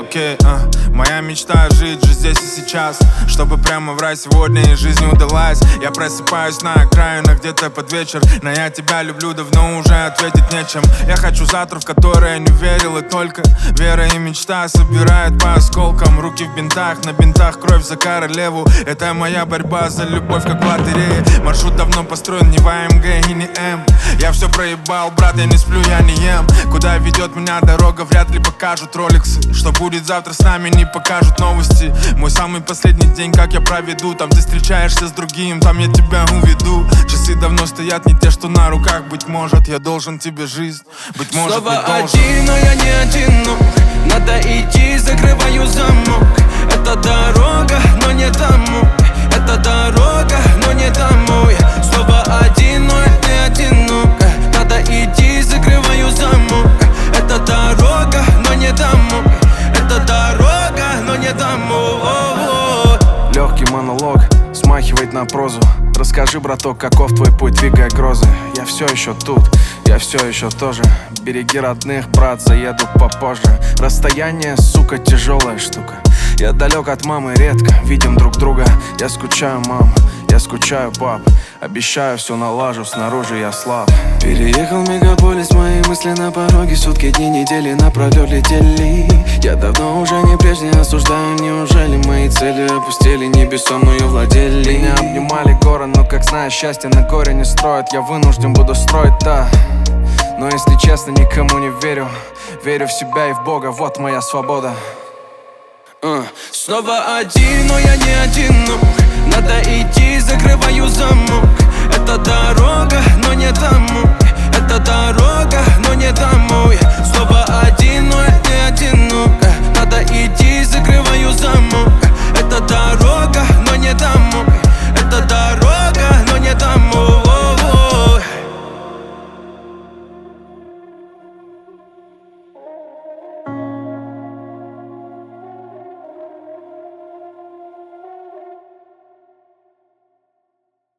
окей. Моя мечта жить же здесь и сейчас, чтобы прямо в рай сегодня и жизнь удалась. Я просыпаюсь на окраинах где-то под вечер, но я тебя люблю давно, уже ответить нечем. Я хочу завтра, в которое не верил, и только вера и мечта собирают по осколкам. Руки в бинтах, на бинтах кровь за королеву. Это моя борьба за любовь, как в лотерее. Маршрут давно построен, не в АМГ и не М. Я все проебал, брат, я не сплю, я не ем. Куда ведет меня дорога, вряд ли покажут роликсы. Что будет завтра с нами, не покажут новости. Мой самый последний день, как я проведу. Там ты встречаешься с другим, там я тебя уведу. Часы давно стоят, не те, что на руках. Быть может, я должен тебе жизнь, быть может, снова не должен. один, но я не одинок. Надо идти, закрываю замок. Это дорога, но не домой. Это дорога, но не домой. Снова один, но я не одинок. Надо идти, закрываю замок. Это дорога, но не домой. Это дорога, но не домой. Легкий монолог смахивает на прозу. Расскажи, браток, каков твой путь, двигая грозы. Я все еще тут, я все еще тоже. Береги родных, брат, заеду попозже. Расстояние, сука, тяжелая штука. Я далек от мамы, редко видим друг друга. Я скучаю, мам, я скучаю, пап. Обещаю, все налажу, снаружи я слаб. Переехал в мегаполис, мои мысли на пороге. Сутки, дни, недели напролет летели. Я давно уже не прежде осуждаю. Неужели мои цели опустили, небеса мною владели? Меня обнимали горы, но как знаешь, счастье на горе не строят. Я вынужден буду строить, да. Но если честно, никому не верю. Верю в себя и в Бога, вот моя свобода. Снова один, но я не одинок. Надо идти, закрываю замок. Это дорога, но не домой. Это дорога.